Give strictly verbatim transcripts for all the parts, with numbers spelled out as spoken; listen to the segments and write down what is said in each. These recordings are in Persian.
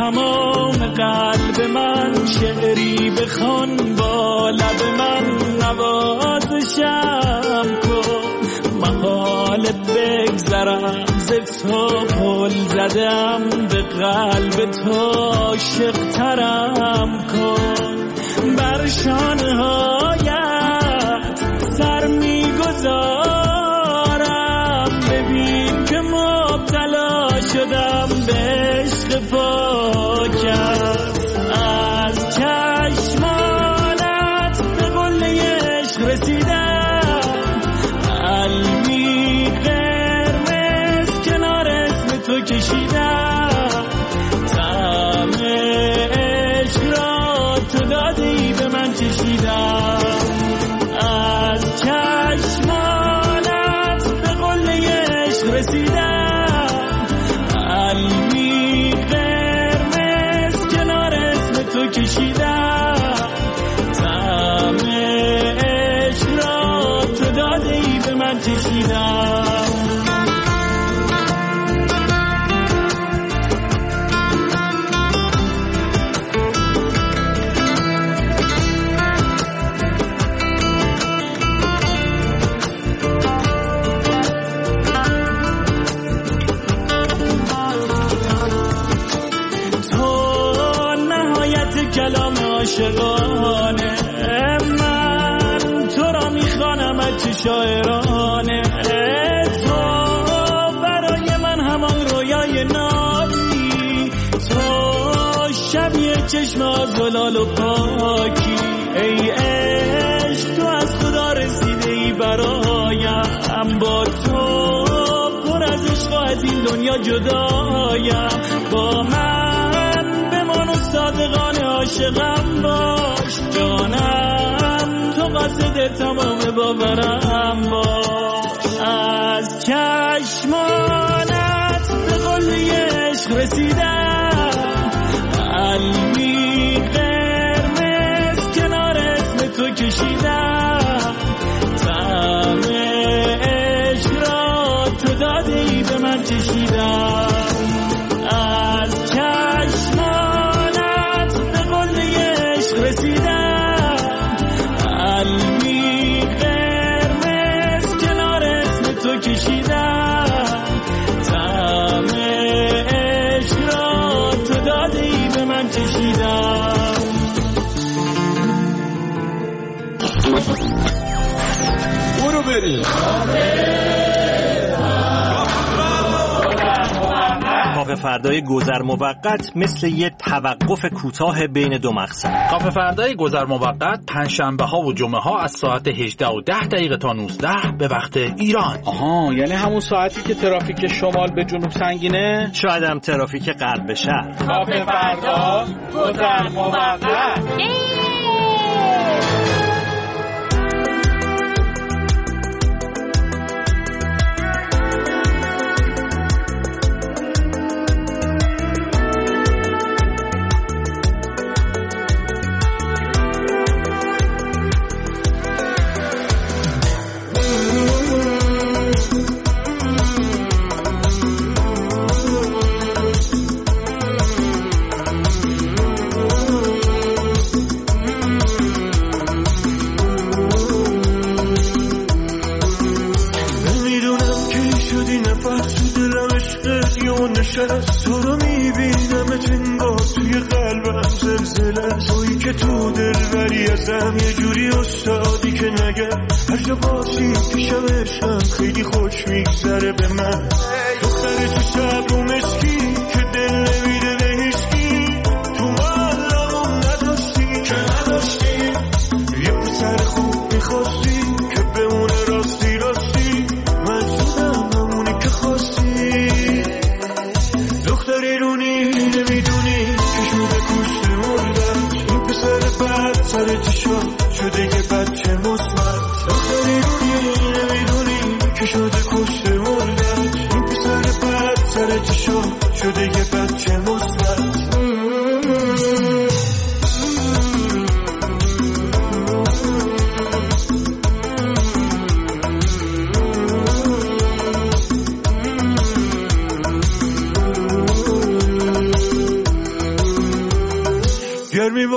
تمام قلب من، شعری بخوان با لب من، نوازشم کن. محال بگذرم ز تو، پل زدم به قلب تو، عاشق ترم کن. بر شانه هایت سر میگذارم، ببین که مبتلا شدم به عشق پاکت. از چشمانت به قله عشق رسیدم، قلبی قرمز کنار اسم تو کشیدم. طعم عشق را تو دادی به من چشیدم. از چشمانت به قله عشق رسیدم، قلبی قرمز کنار اسم تو کشیدم. طعم عشق را تو دادی به من چشیدم. کلام عاشقانه من، تو را میخوانم از شاعرانه. تو برای من همان رویای نابی، تو شبیه چشم آزلال و پاکی. ای عشق تو از خدا رسیده ای برایم، با تو پر از عشق و از این دنیا جدایم. با من بمان و صادقانه عاشقم باش، جانم تو قصد تمام باورم باش. از چشمانت به قله عشق رسیدم، قلبی قرمز کنار اسم تو کشیدم. طعم عشق را تو دادی به من چشیدم. از چشمانت به قله عشق رسیدم، قلبی قرمز کنار اسم تو کشیدم. طعم عشق را تو دادی به من چشیدم. برو بریم کافه فردای گذر موقت مثل یه توقف کوتاه بین دو مقصد. کافه فردای گذر موقت پنجشنبه ها و جمعه ها از ساعت هجده و ده دقیقه تا نوزده به وقت ایران. آها، یعنی همون ساعتی که ترافیک شمال به جنوب سنگینه، شاید هم ترافیک غرب به شرق. کافه فردا گذر موقت. تو رو میبینم تنگار توی قلبم زلزله، تویی که تو دلبری ازم یه جوری استادی که نگم هر جا باشی پیشم عشقم خیلی خوش میگذره به من. دختر تو شب و مسکی که دل نمیده به هیچکی، تو مالمون نداشتی که نداشتی یه پسر خوب میخواستی که بمونه راستی راستی، من شدم همونی که خواستی. دختری رونی نمیدونی که شده کشت مردم، این پسر بد سر چشا شده یه بچه مصمت. دختری رونی نمیدونی که شده کشت مردم، این پسر بد سر چشا شده یه بچه مصمت.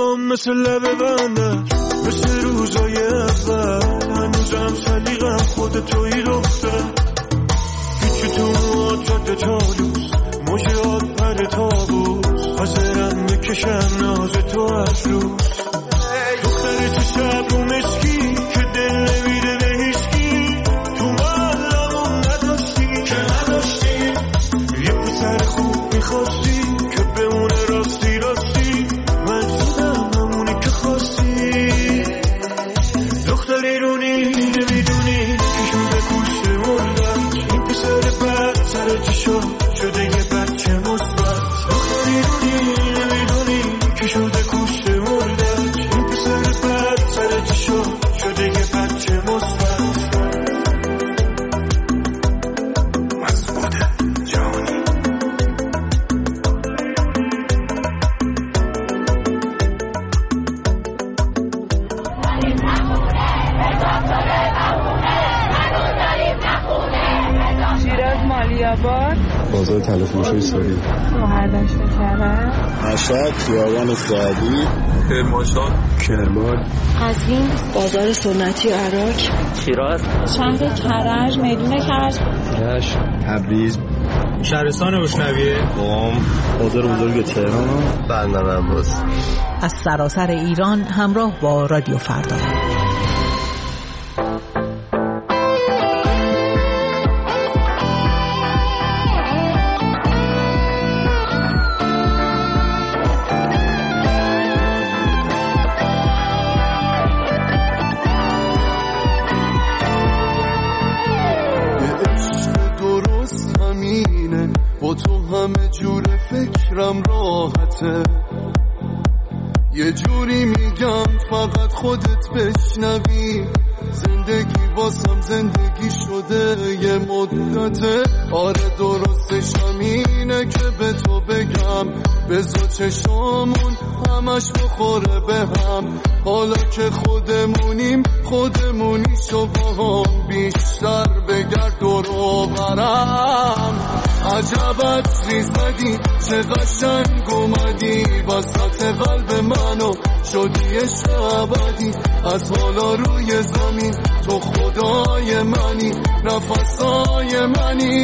لبام مثل لب بندر، مثل روزای اول هنوزم سلیقم خود توی دختر. هیچی تو مواد جاده چالوس، موجات پر تابوس، حاضرم بکشم ناز تو از روز. دختر تو شب و مسکی که دل نمیده به هیچکی، تو محلمون نداشتی که نداشتی. یه پسر خوب میخواستی که بمونه راستی راستی، من شدم همونی که خواستی. دختر ایرونی نمیدونی که شده کشته مردم، این پسر بد سر چشا شده یه بچه مثبت. دختر ایرونی نمیدونی که شده کشته مردم، این پسر بد سر چشا شده یه بچه مثبت. مسعود جانی شیراز مالیاباد، بازار تلفروشی ساری، شهردشت کرد، مشهد، خیابان سعدی، کرمانشاه، کرمان، قزوین، بازار سنتی عراق، شیراز، شهر کرج، میدون کرج، رشت، تبریز، شهرستان روشنویه، قم، بازار بزرگ تهران، بندر عباس. از سراسر ایران همراه با رادیو فردا. با تو همه جور فکرم راحته، یه جوری میگم فقط خودت بشنوی. زندگی واسم زندگی شده یه مدته، آره درستش همینه که به تو بگم بذار چشامون همش بخوره به هم. حالا که خودمونیم خودمونی شو با هم بیشتر بگرد دور و برم. عجبت ریزدی چه قشنگ اومدی وسط قلب منو شدی عشق ابدی. از حالا روی زمین تو خدای منی نفسای منی.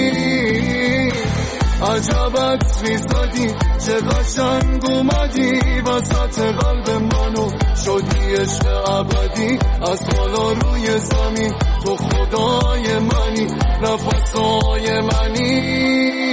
عجبت ریزدی چه قشنگ اومدی وسط قلب منو شدی عشق ابدی. از حالا روی زمین تو خدای منی نفسای منی.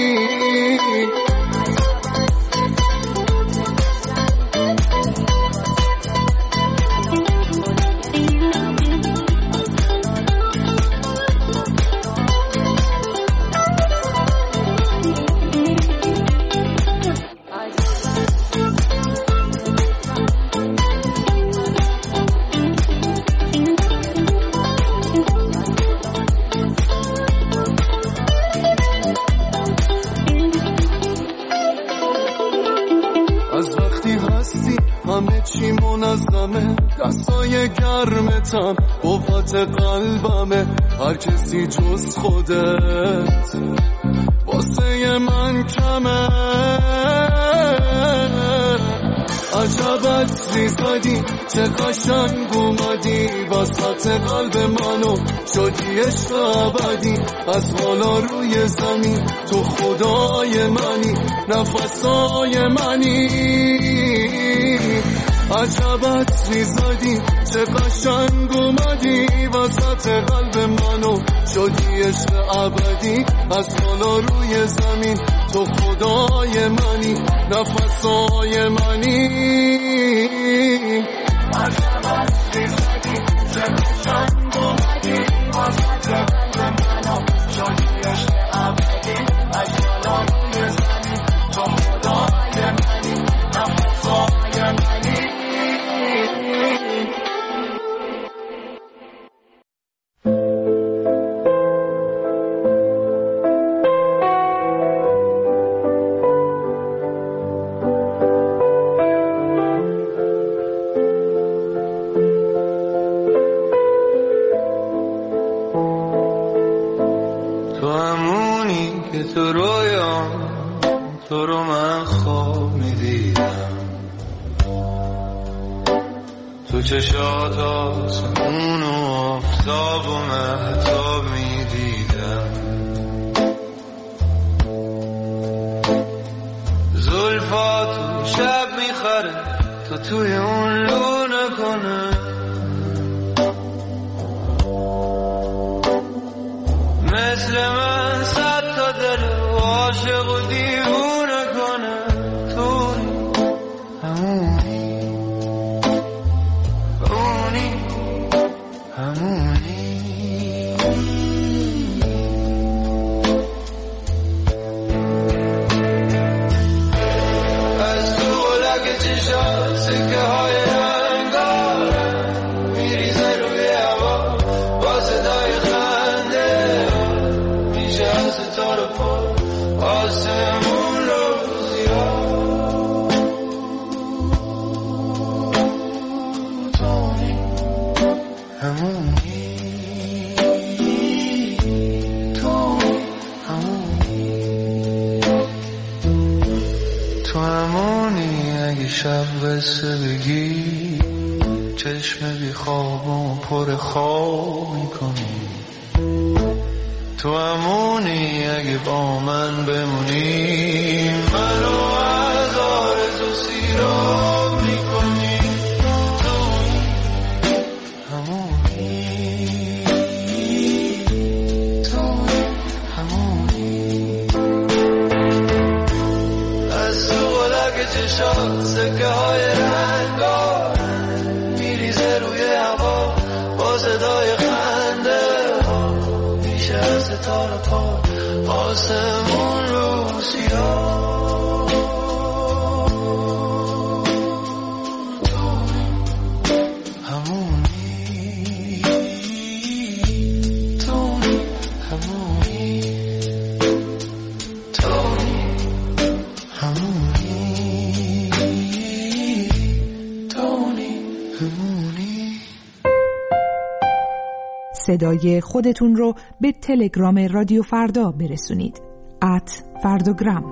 چی منظمه دستای گرمتم قوت قلبمه. هر کسی جز خودت واسه من کمه. عجبت ریزدی چه قشنگ اومدی وسط قلب منو شدی عشق ابدی. از حالا روی زمین تو خدای منی نفسای منی. عجبت ریزدی چه قشنگ اومدی وسط قلب منو شدی عشق ابدی. از حالا روی زمین تو خدای منی نفسای منی. عجبت ریزدی چه قشنگ اومدی وسط قلب منو شدی عشق ابدی. از حالا روی زمین تو خدای منی نفسای منی. تو رویام تو رو من خواب میدیدم، تو چشات آسمون و آفتاب و مهتاب میدیدم، زلفات شب میخره تو توی اون لونه کنه، مثل من صد تا دل عاشق و دیوونه کنه. توی همونی همونی همونی از تو غلق چشات سکه های رنگار میریزه روی هوا با صدای خنده، میشه از ستاره پا آسمون رو زیاد. توی همونی توی همونی تو همونی اگه شب قصه بگی چشم بی خواب و پر خواب میکنی، تو همونی اگه با من بمونی منو از آرزو سیراب میکنی. توی همونی توی همونی از تو غلق چشات سکه های رنگار میریزه روی هوا با صدای خنده، میشه از ستاره پا آسمون رو سیاه. توی همونی توی همونی توی همونی توی همونی. صدای خودتون رو به تلگرام رادیو فردا برسونید. ات فردوگرام.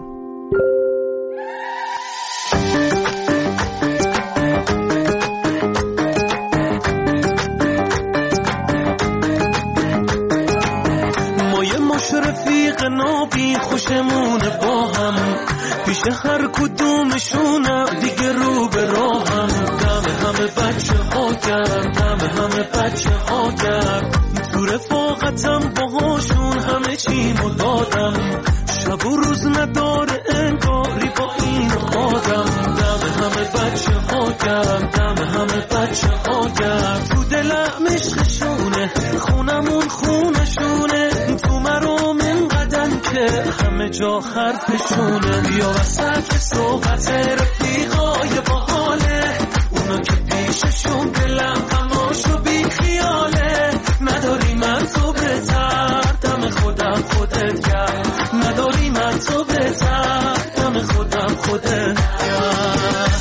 ما یه مش رفیق نابی خوشمونه با هم، پیش هر کدومشونم دیگه رو به راهم. دم همه بچه ها کرد، دم همه بچه ها کرد، تو رفاقتم باهاشون همه چیمو دادم. شب و روز نداره انگاری با این آدم. دم همه بچه ها کرد، دم همه بچه ها کرد، تو دلم عشقشونه، خونمون خونشونه، تو مرام اینقدن که همه جا حرفشونه. بیا وسط صحبت رفیقای باحاله، اونا که پیششون دلم غماشو بی خیاله. نداری من تو بهتر، دم خودم خودت کرد، نداری من تو بهتر، دم خودم خودت کرد.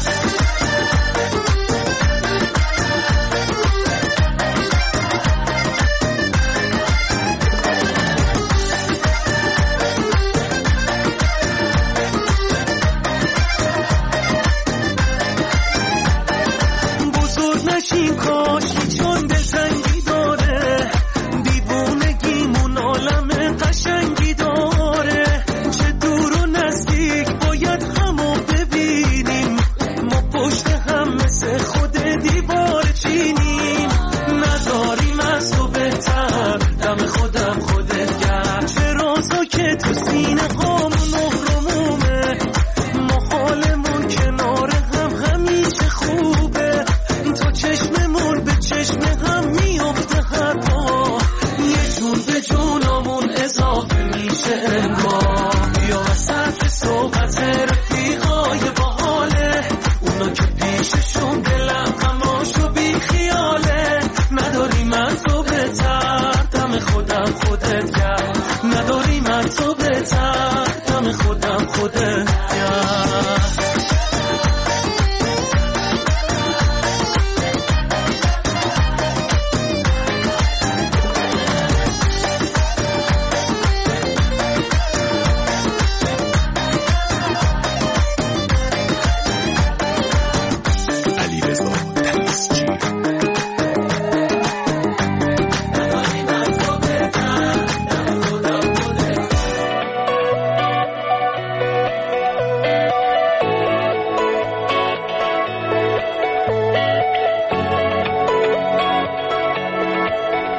بزرگ نشین کاشی چون دلتنگی داره، دیوونگیمون عالم قشنگی داره. چه دور و نزدیک باید همو ببینیم، ما پشت هم مثل خود دیوار چینیم. نداریم از تو بهتر، دم خودم خودت کرد. چه رازا که تو سینه هامون مهرمومه، ما حالمون کنار هم همیشه خوبه. تو چشممون به چشم هم میفته هر پا، یه جون به جونمون اضافه میشه انگار. بیا وسط صحبت رفیقای باحاله، اونا که پیششون دلم غماشو بی خیاله. نداری من تو بهتر، دم خودم خودت کرد، نداری من تو بهتر، دم خودم خودت کرد.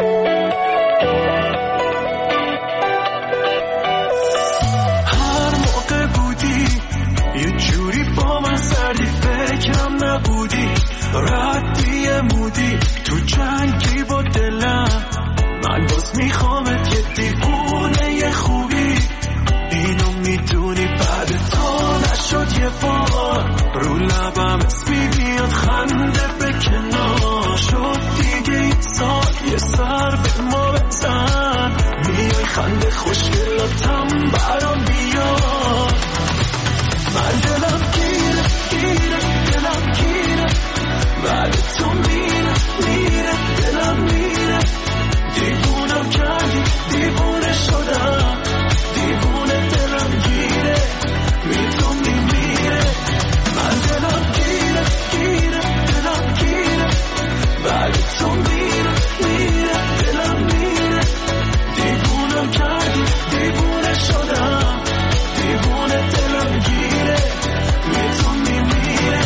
هر موقع بودی یه جوری با من سردی، فکرم نبودی ردی مودی تو جنگی با دلم. من باز میخوامت یه دیوونه یه خوبی، اینو میدونی بعد تا نشد یه بار رو لبم اسمی بیاد خنده به کنار شد دیگه این سال یه سر به ما بزن، میای خنده خوشگلاتم برام بیاد. من دلم گیره گیره دلم گیره بعد تو میره میره دلم میره، دیوونم کردی دیوونه شدم، دیوونه دلم گیره میتون میمیره. من دلم گیره گیره دلم گیره بعد تو میره میره دلم میره، دیوونم کردی دیوونه شدم، دیوونه دلم گیره میتون میمیره.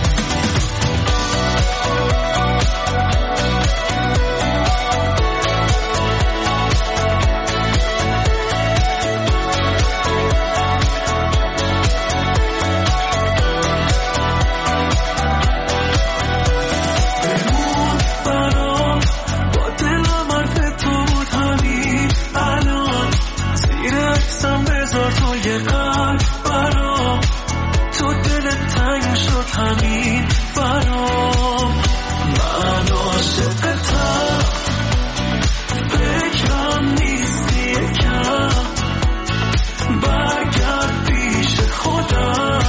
همین برام من عاشقتم، فکرم نیستی یکم برگرد پیش خودم،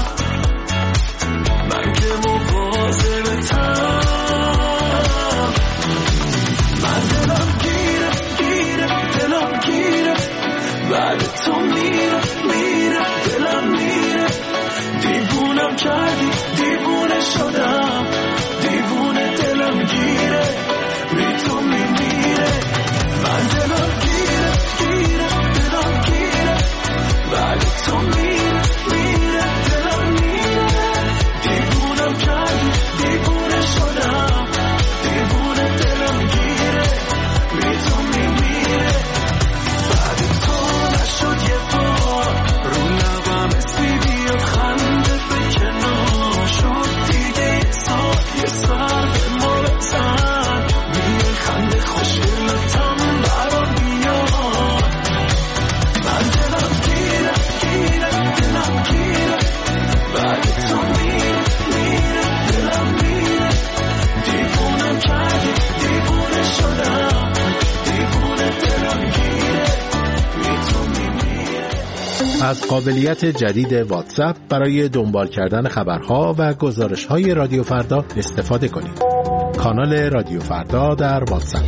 من که مواظبتم. من دلم گیره گیره دلم گیره بعد تو میره میره دلم میره، دیوونم کردی دیوونه شدم، دیوونه دلم گیره میتون میمیره. من دلم گیره گیره دلم گیره بعد تو میره میره دلم میره، دیوونم کردی دیوونه شدم، دیوونه دلم گیره میتون میمیره. بعد تو نشد یه بار رو لبم اسمی بیاد خنده به کنار شد دیگه یه سال یه سر به ما بزن، میای خنده خوشگلتم برام بیاد. من دلم گیره گیره دلم گیره بعد تو میره میره دلم میره، دیوونم کردی دیوونه شدم، دیوونه دلم گیره میتون میمیره. از قابلیت جدید واتساپ برای دنبال کردن خبرها و گزارش‌های رادیو فردا استفاده کنید. کانال رادیو فردا در واتساپ.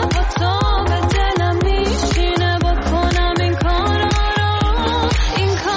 این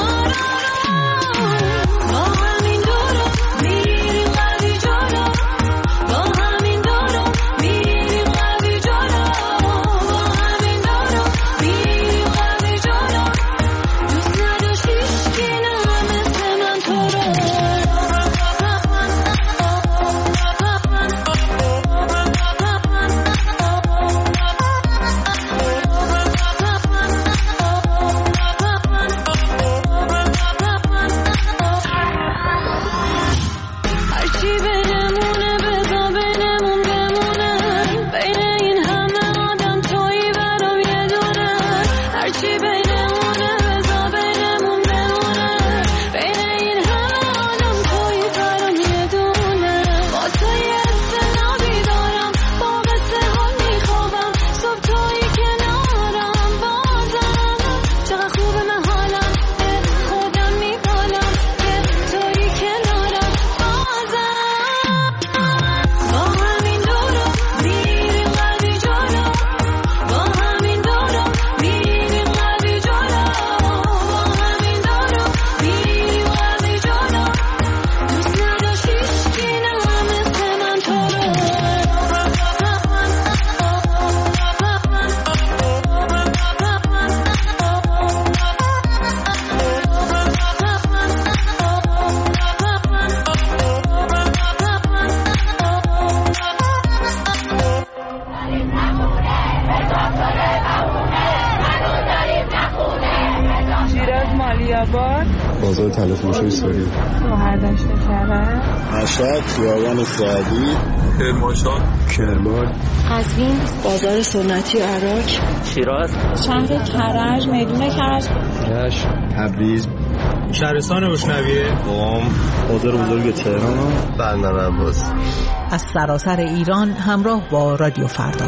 مالیاباد، بازار تلفروشی سوری، شهردشت کرج، مشهد، خیابان سعدی، کرمانشاه، کرمان، قزوین، بازار سنتی عراق، شیراز، شهر کرج، میدون کرج، رشت، تبریز، شهرستان روشنویه، قم، بازار بزرگ تهران، بندر عباس. از سراسر ایران همراه با رادیو فردا.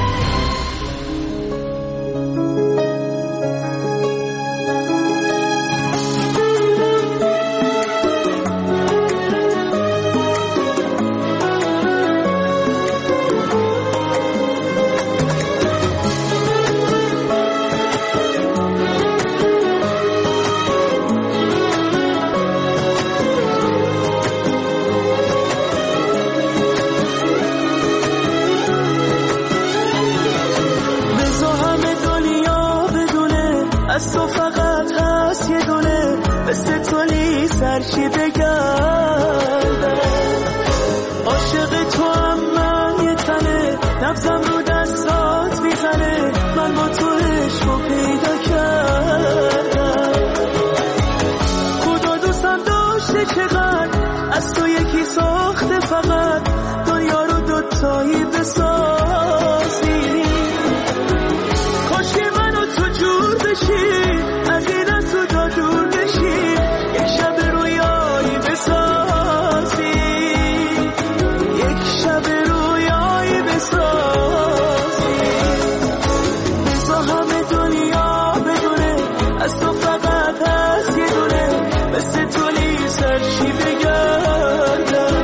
چی بگردم عاشق تو هم من یه تنه نبضم رو دستات میزنه من با تو عشقو پیدا کردم خدا دوستم داشته چقدر از تو یکی ساخته فقط دنیا رو دوتایی بسازی کاش که من و تو جور بشی از این از تو دا دور بشی یک شب رویایی بسازی یک شب رویایی بسازی بزا همه دنیا بدونه از تو فقط هست یه دونه مثل تولی سرشی بگردم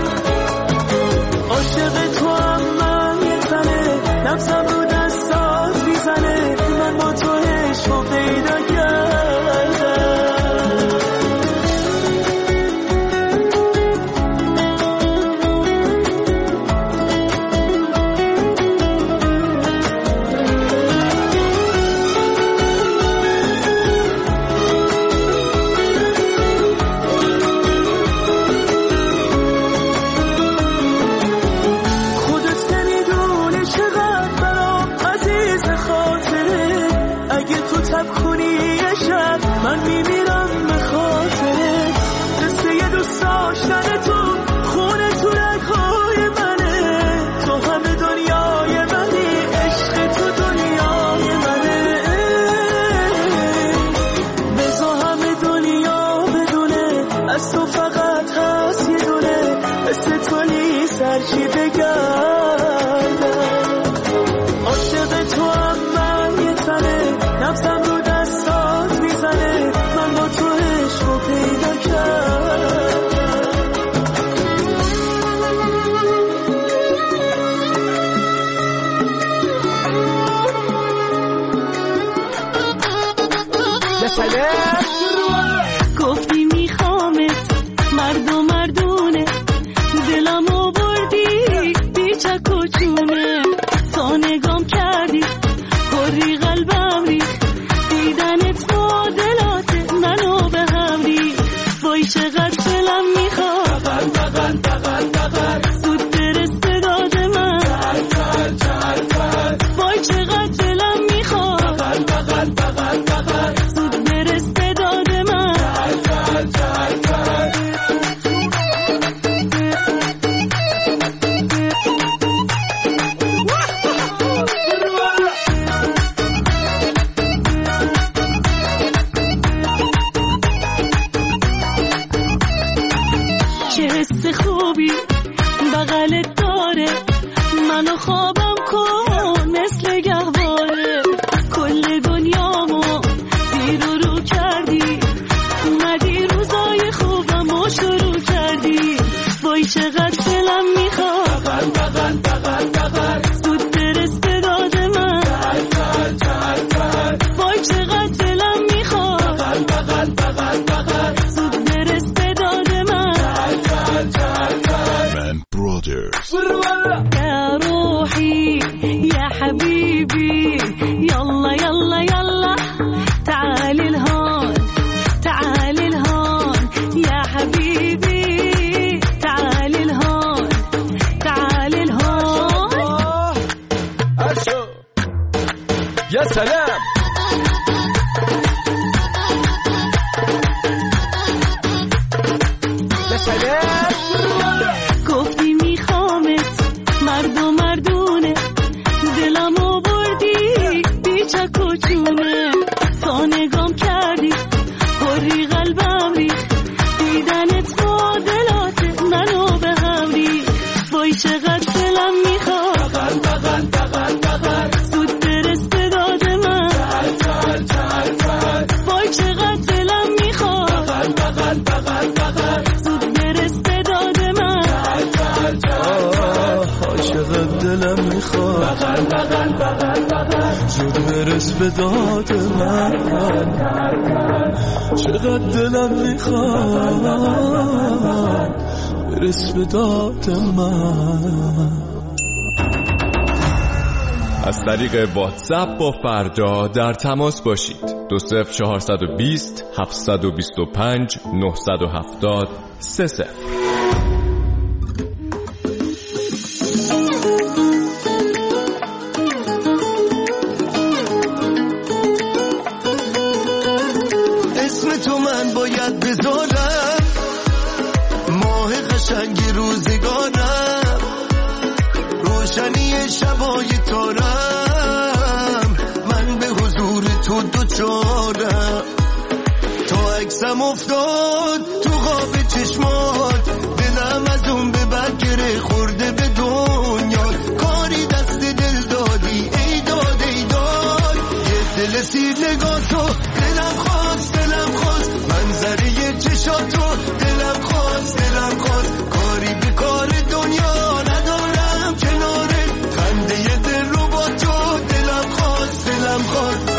عاشق تو هم من یه تنه نبضم رو دستات میزنه من با تو عشقو پیدا کردم من میمیرم به خاطره قصه یه دوست داشتن تو خونه تو رگهای منه تو همه دنیای منی عشق تو دنیای منه بزا همه دنیا بدونه از تو فقط هست یه دونه مثل تولی سرچی بگردم عاشق تو هم من یه تنه نبضم رو دستات میزنه من با تو عشقو پیدا کردم گفتی میخوامت مرد و مردونه دلمو بردی بیچک و چونه تا نگام کردی کری قلبم ری دیدنت معادلات منو به هم ری وای چقدر دلم میخواد بغل بغل بغل بغل زود برس به داد من بغل بغل بغل وای چقدر دلم میخواد بغل بغل بغل بغل زود برس به داد من بغل بغل بغل چه حس خوبی بغلت داره منو خوابم کن مثل گهواره کل دنیامو دیر و رو کردی اومدی روزای خوبمو شروع کردی وای چقدر دلم میخواد بغل بغل بغل بغل زود برس به داد من بغل بغل بغل وای چقدر دلم میخواد بغل بغل بغل بغل زود برس به داد من Man Brothers يا روحي يا حبيبي يلا يلا يلا تعالي لهون تعالي لهون يا حبيبي تعالي لهون تعالي لهون يا سلام گفتی میخوامت مرد و مردونه دلمو بردی بیچک و چونه تا نگام کردی خوری قلبم ریخ دیدنت معادلات منو به هم ریخ وای چقدر دلم میخواد بغل بغل بغل بغل زود برس به داد من چهل چهل چهل وای چقدر دلم میخواد بغل بغل بغل بغل زود برس به داد من چهل چهل چهل چقدر دلم میخواد بغل بغل بغل بغل زود برس به داد من چقدر دلم میخواد برس به داد من. از طریق واتساپ با فردا در تماس باشید. دو صفر چهارصد و بیست هفتصد و بیست و پنج نهصد و هفتاد سه صفر. اسم تو من باید بذارم ماه قشنگ روزگارم روشنی شبای تارم من به حضور تو دوچارم تا عکسم افتاد تو خواب چشمات دلم از اون به برگره خورده به دنیا کاری دست دل دادی ای داد ای داد یه دل سیر نگاه تو دلم خواست دلم خواست منظره چشاتو دلم خواست دلم خواست کاری به کار دنیا ندارم کناره خنده دل رو با تو دلم خواست دلم خواست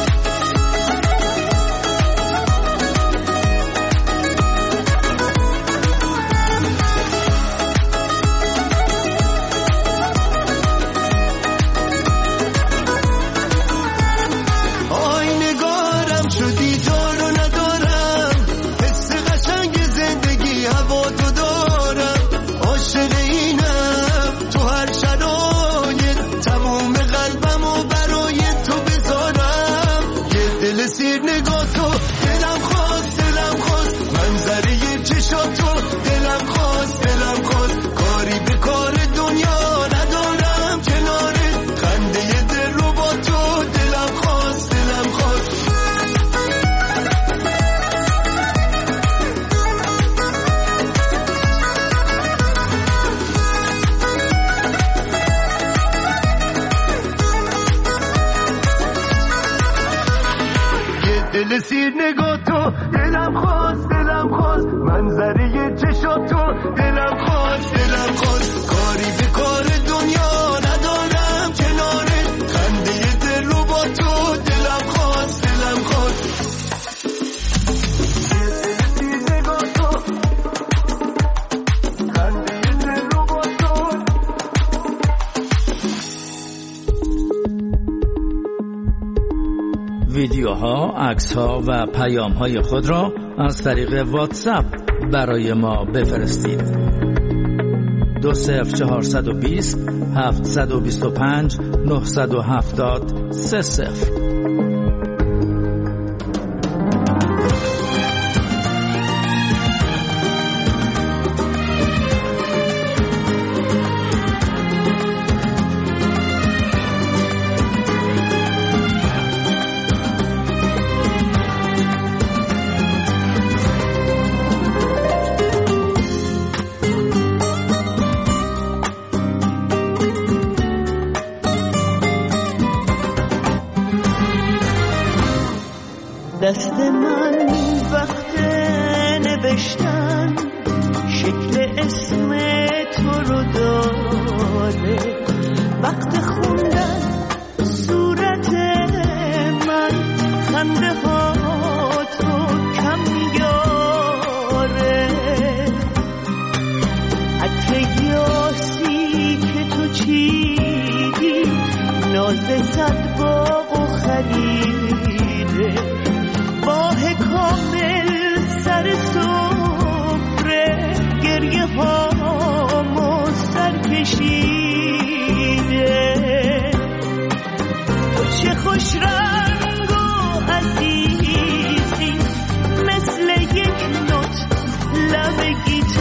سیر نگاه تو دلم خواست دلم خواست منظره چشات تو دلم خواست دلم خواست کاری به کار دنیا ندارم کناره خنده دل رو با تو دلم خواست دلم خواست سیر نگاه تو خنده دل رو با تو. ویدیوها، عکس‌ها و پیام‌های خود را از طریق واتساپ برای ما بفرستید. دو صفر چهارصد و بیست هفتصد و بیست و پنج نهصد و هفتاد سه صفر. دست من وقت نوشتن شکل اسم تو رو داره وقت خوندن صورت من خنده ها تو کم میاره عطر یاسی که تو چیدی ناز صد باغ و خریده ماه کامل سر سفره گریه هامو سر کشیده تو چه خوش رنگ و عزیزی مثل یک نوت لب گیتار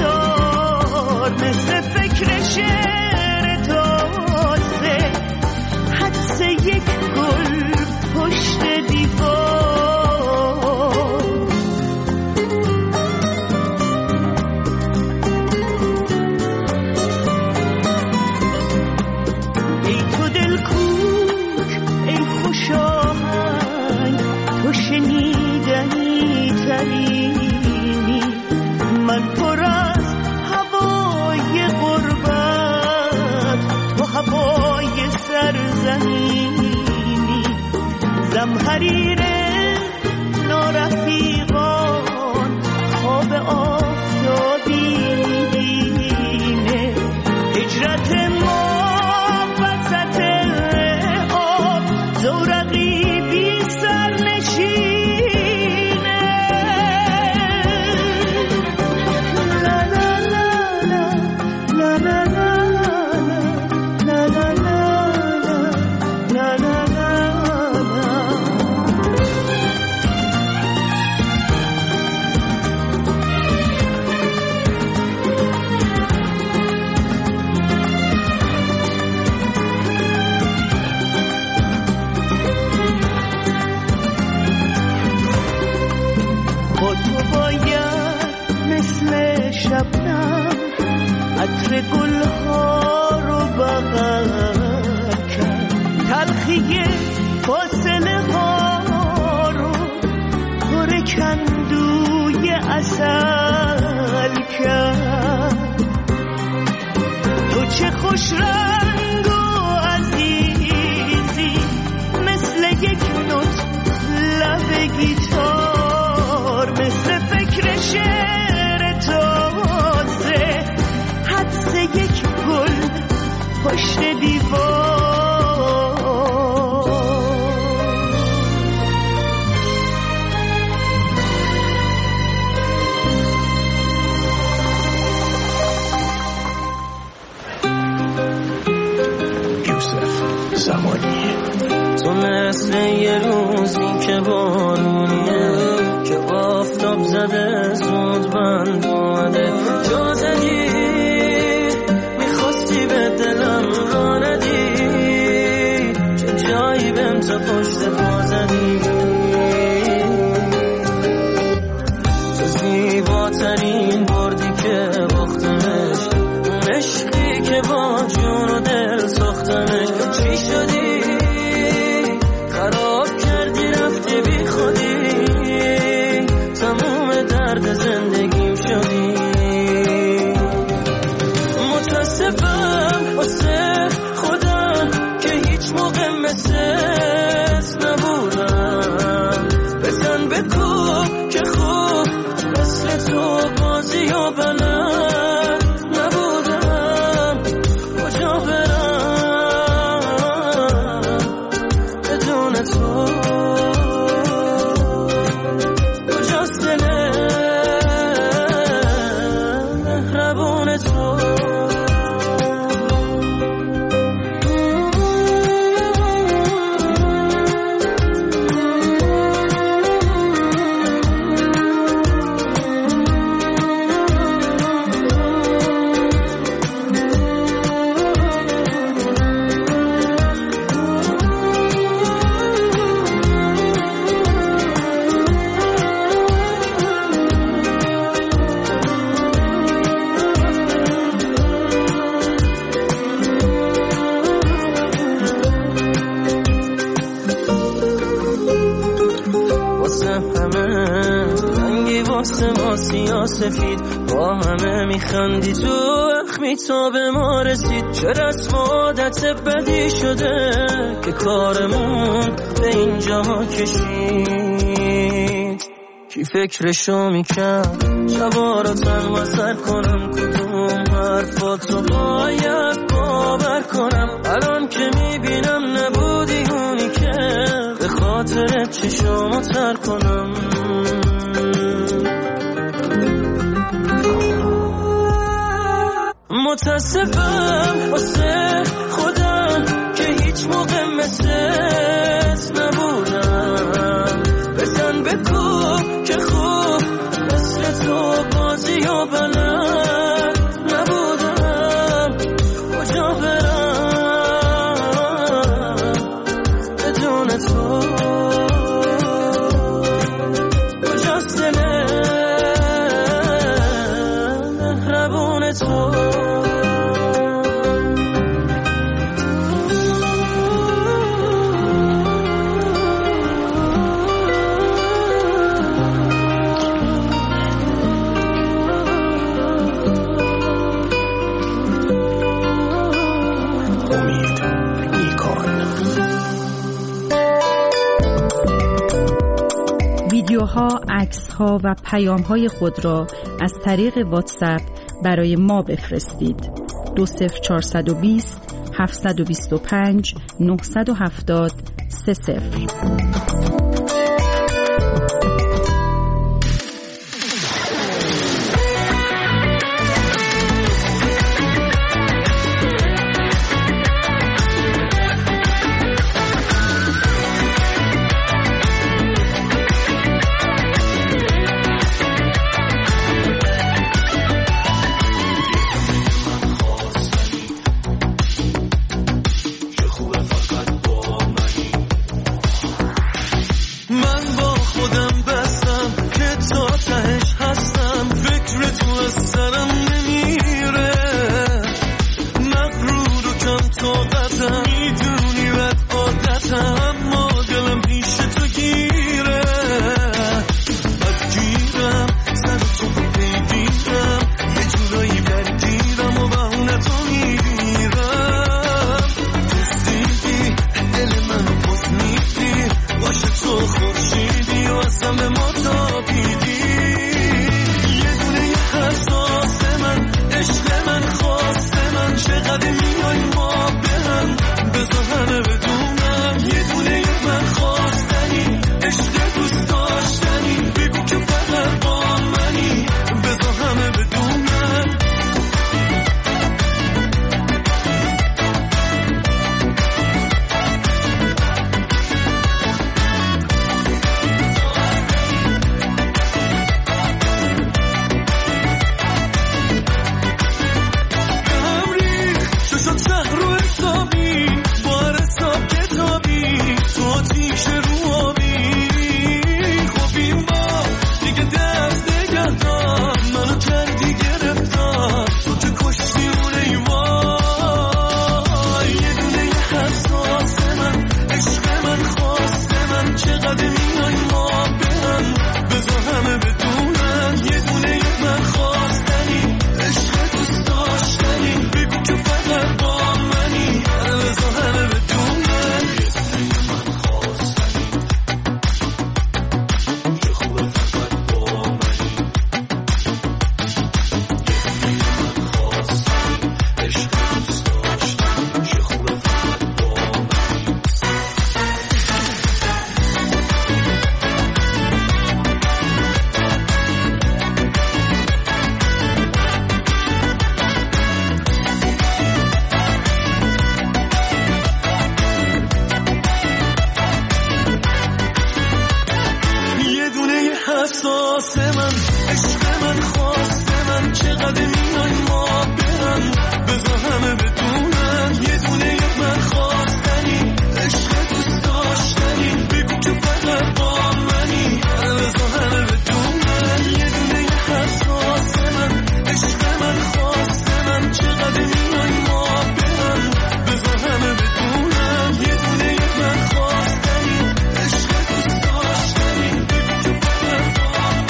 شبنم عطر گلها رو بغل کرد، تلخی فاصله ها رو پر کندوی عسل کرد. تو چه خوش رنگ و عزیزی مثل یک نوت لب گیتار، مثل فکر شعر تازه حدس یک گل پشت دیوار. تو مثل یه روزی که بارونیه که آفتاب زده زود بند اومده، جا زدی میخواستی به دلم را ندی، چه جایی بهم تا پشت پا زدی. تو زیباترین بردی که باختمش، اون عشقی که با جون و دل ساختمش. چی شدی خراب کردی رفتی بی خودی، تموم درد زندگیم شدی. متاسفم واسه خودم که هیچ موقع مثلت نبودم، بزن بکن که خوب مثل تو بازی و بلد نبودم. کجا برم بدون تو، کجاست دل مهربون تو. سفید با همه میخندی، تو اخمی تا به ما رسید. چه رسم عادت بدی شده که کارمون به اینجا کشید. کی فکرشو میکرد شبا رو تنها سر کنم، کدوم حرفاتو باید باور کنم. الان که میبینم نبودی اونی که به خاطر چشامو تر کنم. متاسفم واسه خودم که هیچ موقع مثلت نبودم، بزن بکن که خوب مثل تو بازی و بلد نبودم. کجا برم بدون تو، کجاست دل مهربون تو. ویدیوها، عکس‌ها و پیام‌های خود را از طریق واتساپ برای ما بفرستید. دو صفر چهارصد و بیست هفتصد و بیست و پنج نهصد و هفتاد سه صفر. نگهدار منو کردی گرفتار تو که کشتیمونه ای وای یه دونه یه حساس من عشق من خواست من چقدر میای ما برم بذار همه بدونن یه دونه یه من خواستنی عشق دوست داشتنی بگو که فقط با منی بذار همه بدونن یه دونه یه من خواستنی چه خوبه فقط با منی یه دونه یه من خواستنی عشق دوست داشتنی چه خوبه فقط با منی یه دونه یه حساس من عشق من خواست من چقدر میای ما برم بذار همه بدونن یه دونه یه من خواستنی عشق دوست داشتنی بگو که فقط با منی بذار همه بدونن یه دونه یه حساس من عشق من خواست من چقدر میای ما برم بذار همه بدونن یه دونه یه من خواستنی عشق دوست داشتنی بگو که فقط با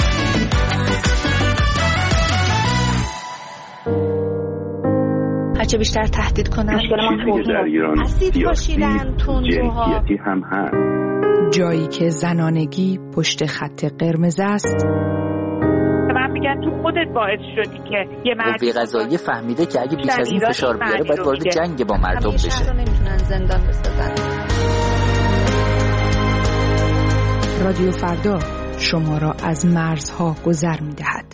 هرچه بیشتر تهدید کنن چیزی که در ایران سیاسی جنسیتی هم هست. جایی که زنانگی پشت خط قرمز است. من میگم تو خودت باعث شدی که یه مرد قوه قضاییه فهمیده که اگه بیش از این فشار بیاره باید وارد جنگ با مردم بشه. همیشه رو نمیتونن زندان بسازن. رادیو فردا شما را از مرزها گذر می‌دهد.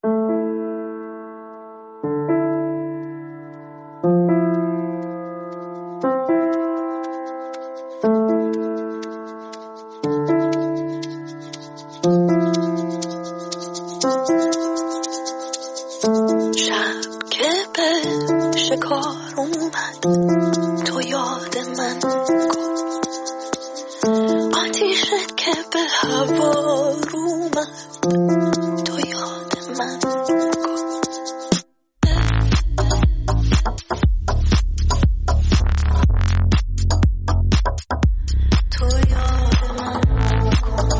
شب که به شکار اومد تو یاد من کن آتیشت که به هوا اومد تو یاد من کن تو یاد من کن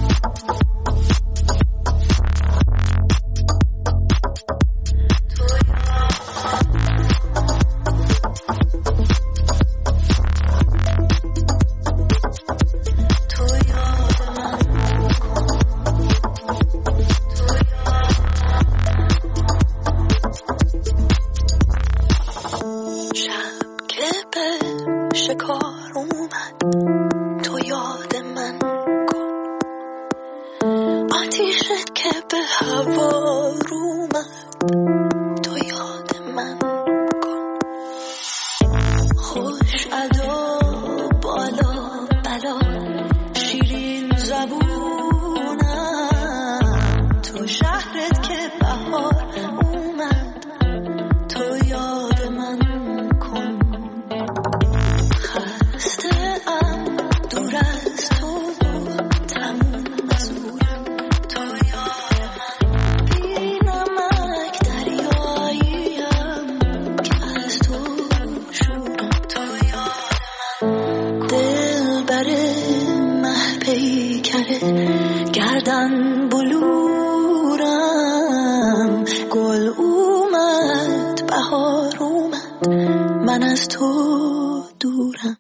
شکار اومد تو یاد من کن آتیشت که به هوا اومد تو یاد من کن خوش ادا بالا بلا شیرین زبونم تو شهرت که بهار اومد تو یاد من کن گردن بلورم گل اومد بهار اومد من از تو دورم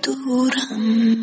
دورم.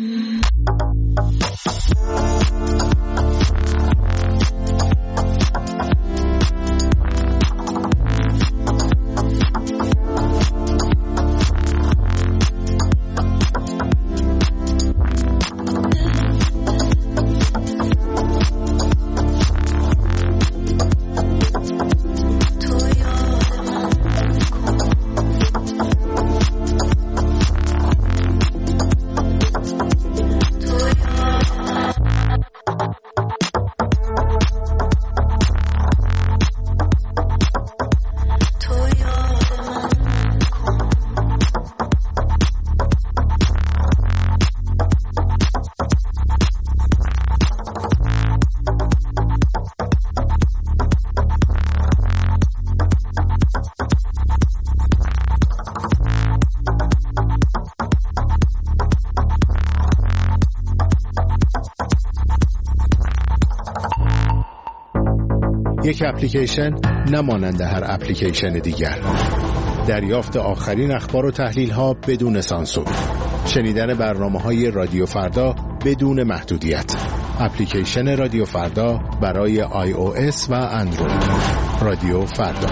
یک اپلیکیشن نمانند هر اپلیکیشن دیگر. دریافت آخرین اخبار و تحلیل ها بدون سانسور. شنیدن برنامه‌های رادیو فردا بدون محدودیت. اپلیکیشن رادیو فردا برای آی او اس و اندروید. رادیو فردا.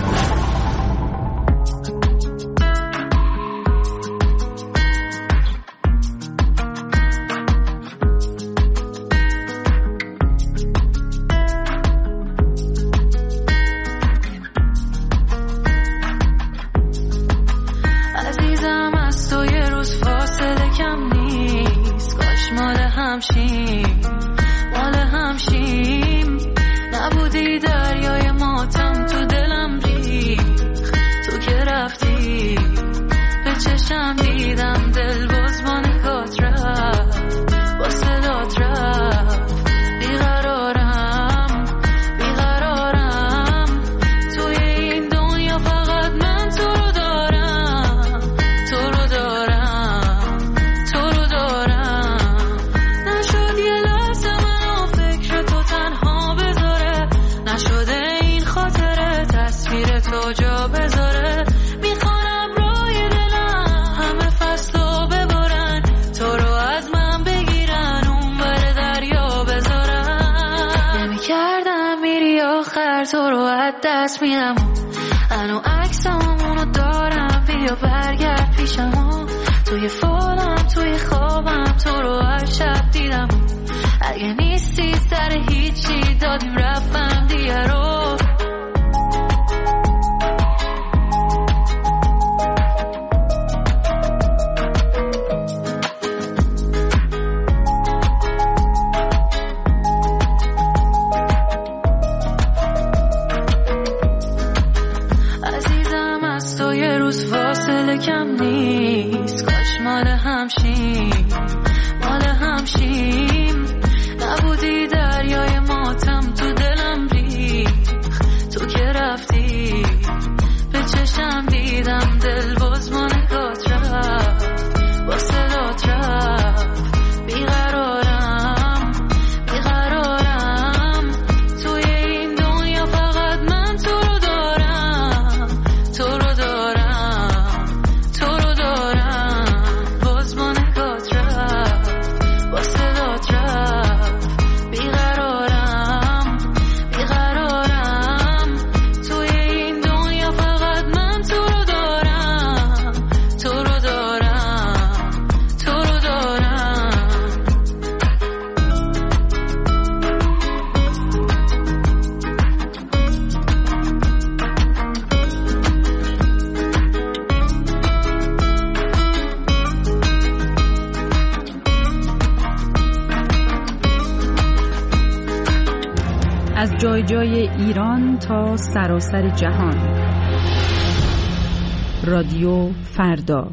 از جای جای ایران تا سراسر جهان. رادیو فردا.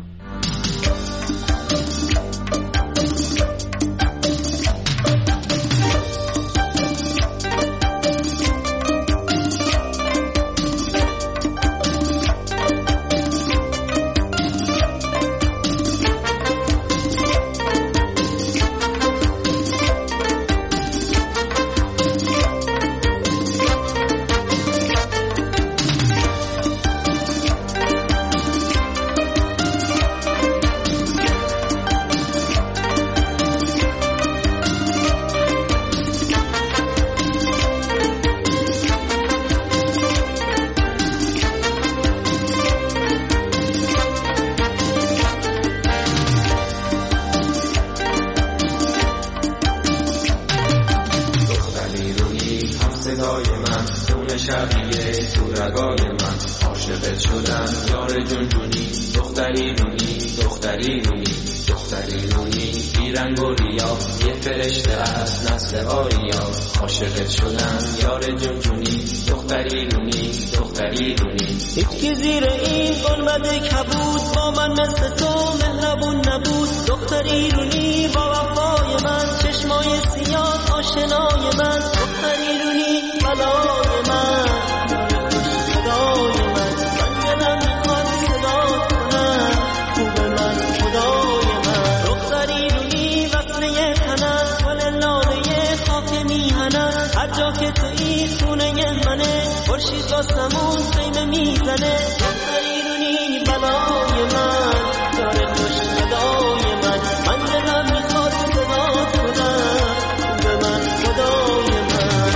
یار جون جونی دختری رونی دختری رونی دختری رونی بیرنگ و ریا یه فرشته از نسل آریا عاشقت شدم یار جون جونی دختری رونی دختری رونی هیچ که زیر این قلمت کبود با من مثل تو مهربون نبود دختری رونی با وفای من چشمای سیاه آشنای من دختری رونی بلای من صدای من من دلم میخواد صدا کنم خوب من خدای من دختری رونی وصله تنم گل لاله خاک میهنم هر جا که تویی خونه منه خورشید واسمون خیمه میزنه دختری رونی بلای من داره خوش صدای من من دلم میخواد صدا کنم خوب من خدای من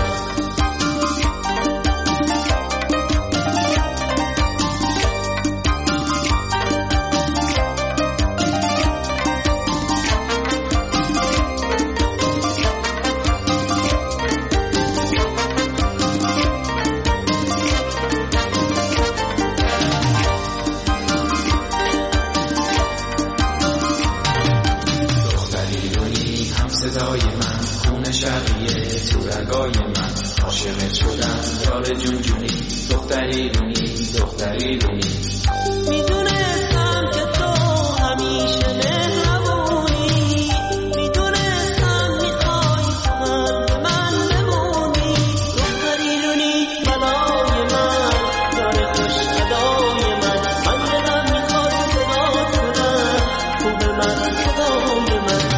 صدای من خون شقیه تو رگای من عاشقت شدم یار جون جونی دختری رونی دختری رونی میدونستم که تو همیشه مهربونی میدونستم میخوای من به من بمونی دختری رونی بلای من داره خوش صدای من من دلم میخواد صدا کنم خوب من خدای من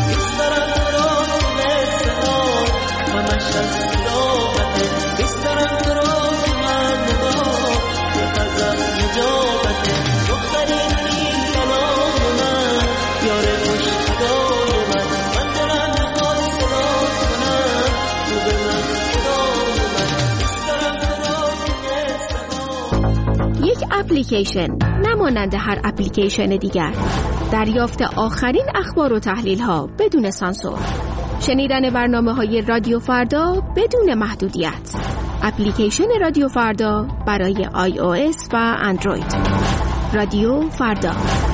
اپلیکیشن نمانند هر اپلیکیشن دیگر. دریافت آخرین اخبار و تحلیل ها بدون سانسور. شنیدن برنامه های رادیو فردا بدون محدودیت. اپلیکیشن رادیو فردا برای آی او اس و اندروید. رادیو فردا.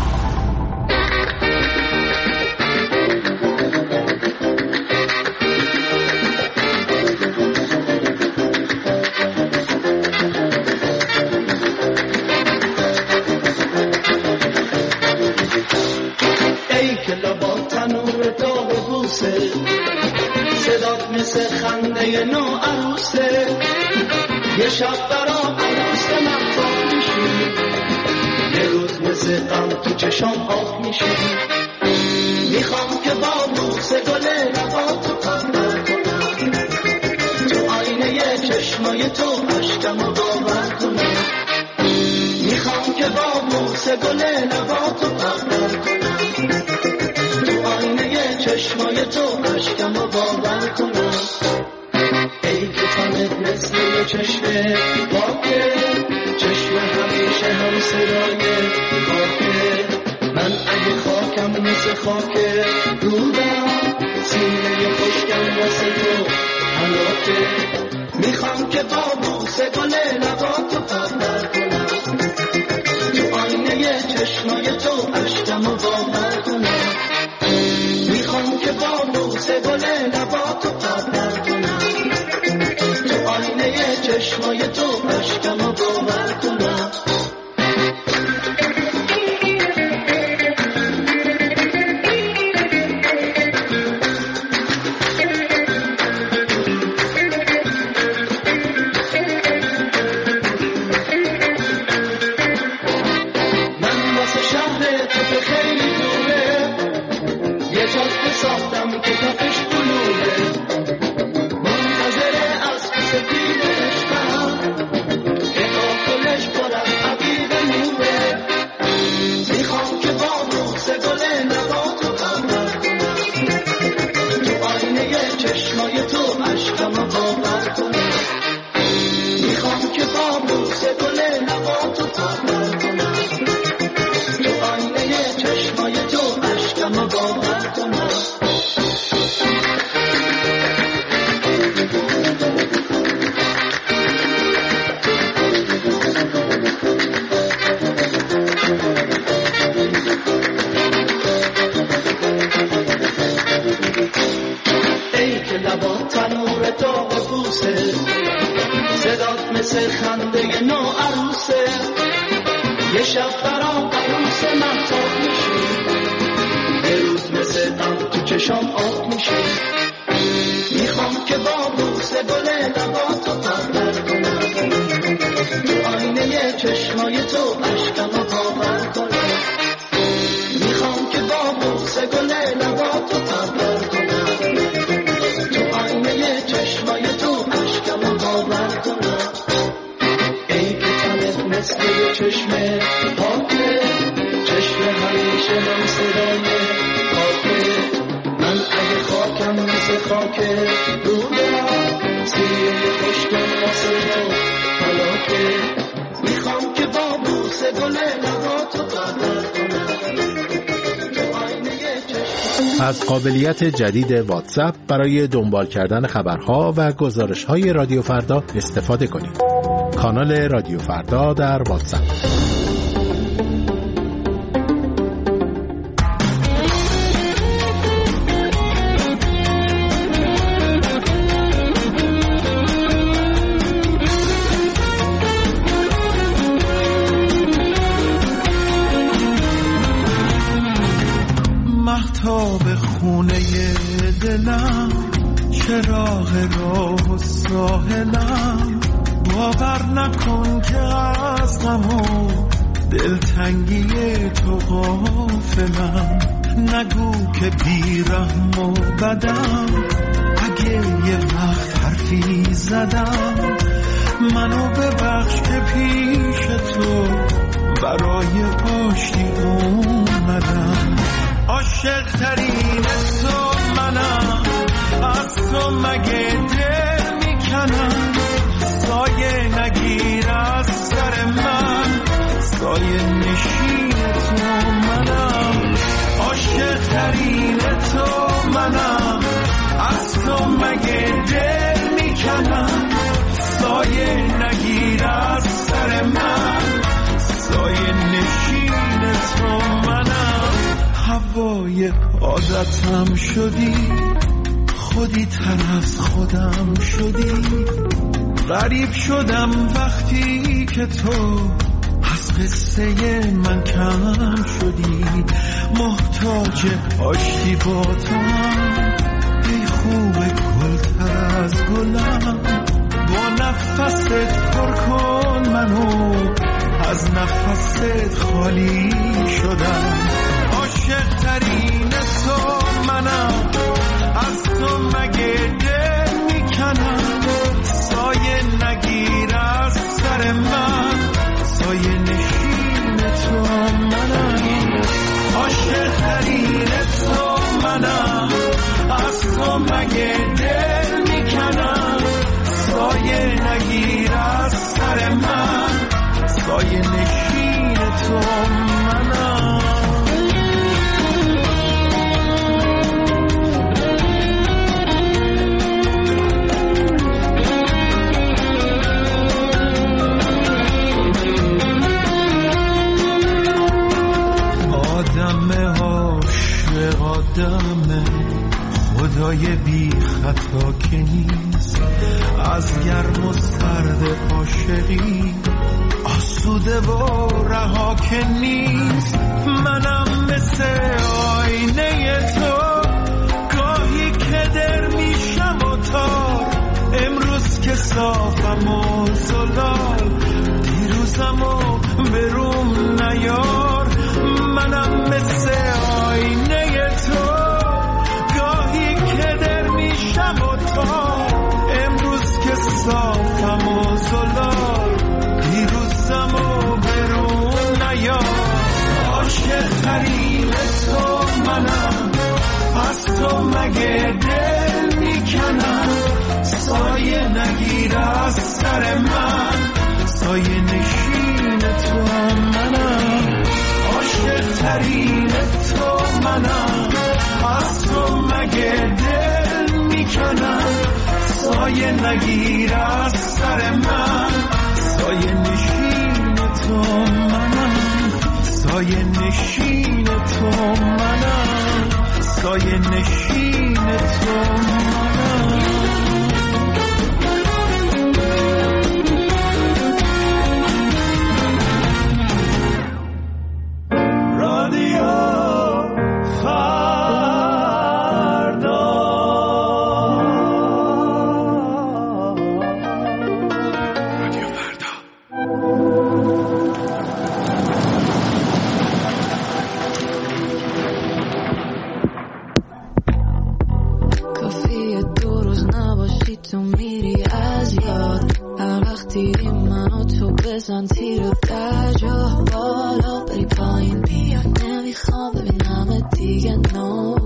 صدات مثل خنده نو عروسه یه شب برام عروس مفتاح میشی یه روز مثل غم تو چشام آب میشی میخوام که با بوسه گل لباتو قطر کنم تو آینه چشمای تو عشقمو باور کنم میخوام که با بوسه گل لباتو قطر کنم تو آینه چشمای تو عشقمو باور کنم ای که تنت مثل یه چشمه پاکه چشم همیشه هم سرای خاکه من اگه خاکم مثل خاکه رودم سینه خشکم واسه تو حلاکه میخوام که با بوسه گل لباتو قطر کنم تو آینه چشمای تو عشقمو باور کنم میخوام که با بوسه گل لباتو قطر کنم تو آینه چشمای تو عشقمو باور کنم من واسه شهر تو خیلی دوره یه جاده ساختم که کفش بلوره منتظره از سپید عشقم که داخلش پر از حبیب نوره میخوام که با بوسه گل لباتو قطر کنم تو آینه چشمای تو عشقمو باور کنم میخوام که با بوسه گل لباتو قطر کنم تو آینه چشمای تو عشقمو باور کنم مثل خنده نو عروسه، یه شب برام عروس مهتاب میشی، یه روز مثل غم تو چشام آب میشی. میخوام که با بوسه گل لباتو پرور کنم، تو آینه چشمای تو عشقمو باور کنم. میخوام که با بوسه گل لباتو پرور کنم، تو آینه چشمای تو عشقمو باور کنم. ای که تنت مثل یه چشمه پاکه، چشمه همیشه من صدای پاکه. من اگه خاکم مثل خاکه رودا، سیره خشکم واسه رو پلاکه. میخوام که با بوسه گل لباتو پرور کنم. از قابلیت جدید واتساپ برای دنبال کردن خبرها و گزارش‌های رادیو فردا استفاده کنید. کانال رادیو فردا در واتساپ. مهتاب خونه دلم، چراغ راه و ساحلم، باور نکن که از غم و دلتنگی تو غافلم. نگو که بیرحم و بدم، اگه یه وقت حرفی زدم، منو ببخش که پیش تو برای آشتی اومدم. عاشق ترین تو منم، از تو مگه دل میکنم. سایه نگیر از سر من، سایه نشین تو منم. عاشق ترین تو منم، از تو مگه دل میکنم. سایه نگیر از سر من، سایه نشین تو منم. هوای عادتم شدی، خودی تر از خودم شدی. غریب شدم وقتی که تو از قصه من کم شدی. محتاج آشتی با تو هم، ای خوب گل تر از گلم. با نفست پر کن منو، از نفست خالی شدم. عاشق ترین تو منم، از تو مگه دل میکنم. سایه نگیر از سر من، سایه نشین تو منم. عاشق ترین تو منم، از تو مگه دل میکنم. سایه نگیر از سر من، سایه نشین تو منم. آدم عاشق آدم، خدای بی خطا که نیست. از گرم و سرد عاشقی آسوده و رها که نیست. منم مثل آینه تو، گاهی که در میشم و تار. امروز که صافم و زلال، دیروزم و بروم نیار. منم مثل آینه تو، گاهی که در میشم و تار. امروز که صافم و زلال، دیروزم و برون نیار. عاشق ترین تو منم، از تو مگه دل میکنم. سایه نگیر از سر من، سایه نشین تو منم. عاشق ترین تو منم، از تو مگه دل میکنم. سایه نگیر از سر من، سایه نشین تو منم. سایه نشین تو منم، سایه نشین تو منم. دیدی منو تو بزن تیر درجا بالا بری پایین بیا نمیخوام ببینم دیگه نو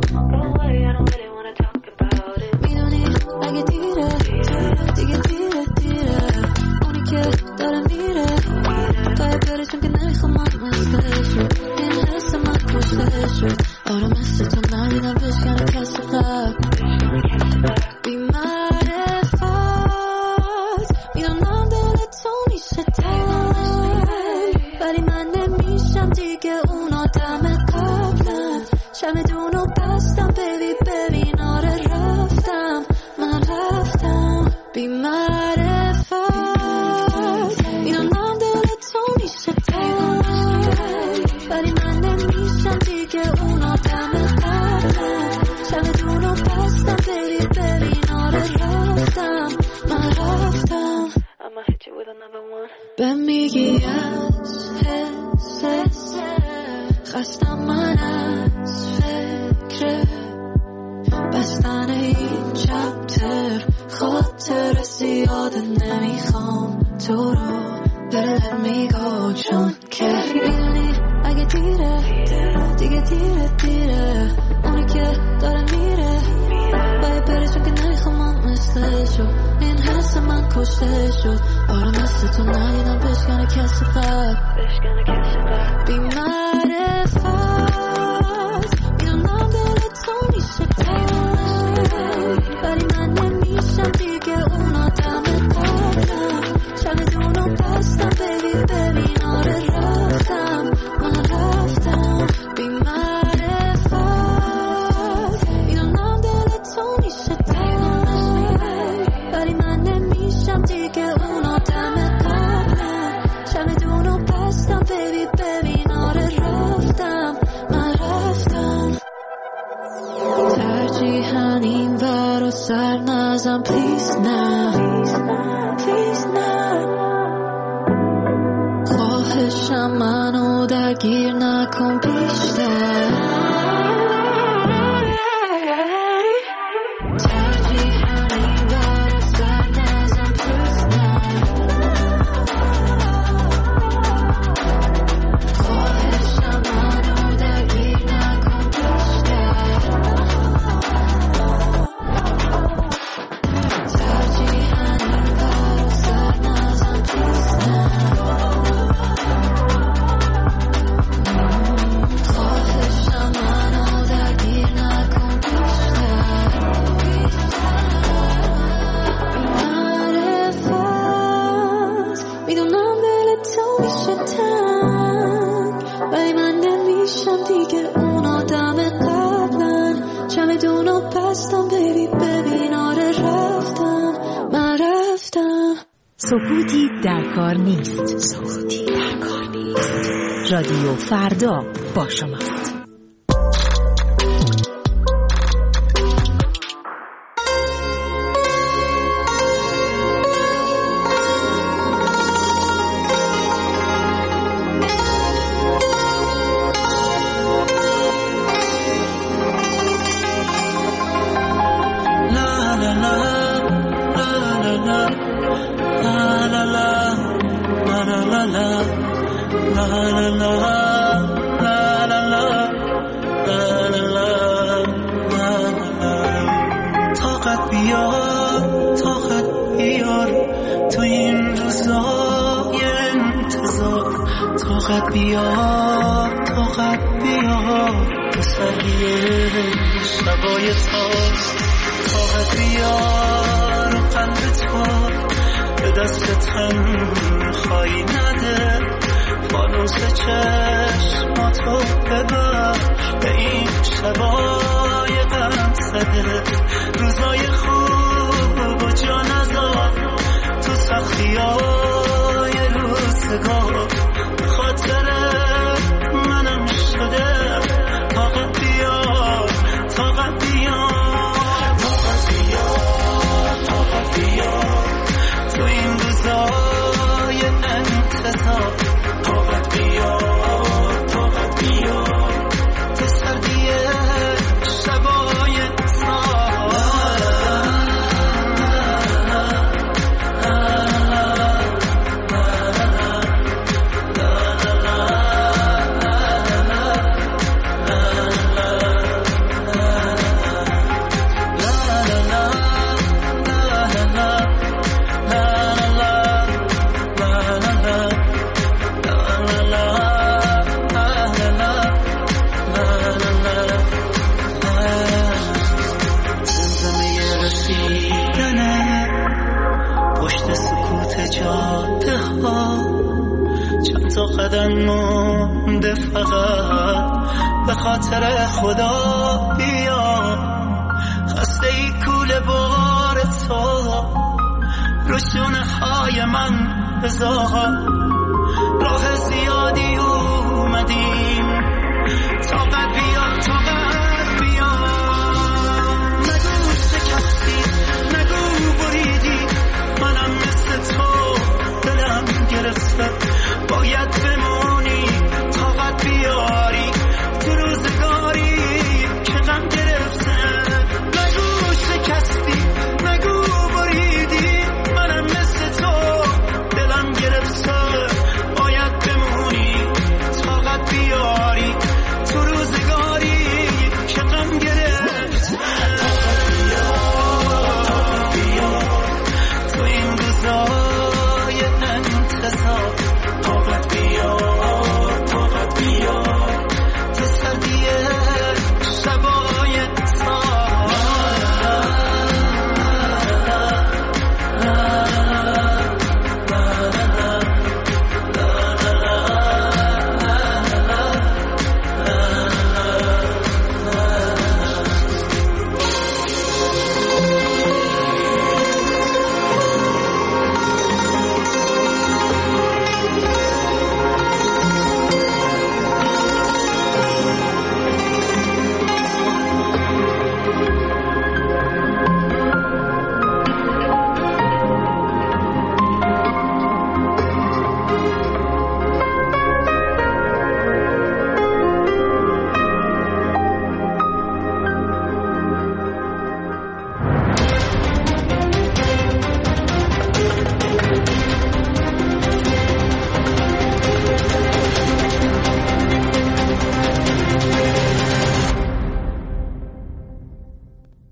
میدونی اگه دیره دیگه دیره دیره اونی که داره میره باید بره چون که نمیخوام من مثل شد این حس من کشته شد آره مثل تو ندیدم بشکنه کسی قبل بی معرفت میدونم دل تو میشه تنگ ولی من نمیشم دیگه اون آدم قبلم چمدونو بستم بیبی ببین آره رفتم من رفتم بی معرفت میدونم دل تو میشه تنگ ولی من نمیشم دیگه اون آدم قبلم چمدونو بستم بیبی ببین آره رفتم من رفتم به میگی از حس خستم من از فکر بستن این چپتر خاطر زیاده نمیخوام تو رو بره میگو چون که میدونی اگه دیره دیگه دیره دیره اونی که داره میره باید بره چون که نمیخوام من مثل شو این حس من کشته شد آره مثل تو ندیدم بشکنه کسی قبل بی معرفت میدونم دل تو میشه تنگ ولی من نمیشم دیگه اون آدم قبلم چمدونو بستم بیبی ببین آره رفتم من رفتم بی معرفت میدونم دل تو میشه تنگ ولی من نمیشم دیگه اون آدم قبلم چمدونو بستم بیبی ببین آره رفتم من رفتم ترجیحاً این ور و سر نزم پلیز نه پلیز نه خواهشم منو درگیر نکن بیشتر سکوتی در کار نیست. سکوتی در کار نیست. رادیو فردا با شماست. طاقت بیا طاقت بیا تو سردی شبای قدم مونده فقط به خاطر خدا بیا خسته ای کوله بار تو رسونه های من بذار راه زیادی اومدیم طاقت بیا طاقت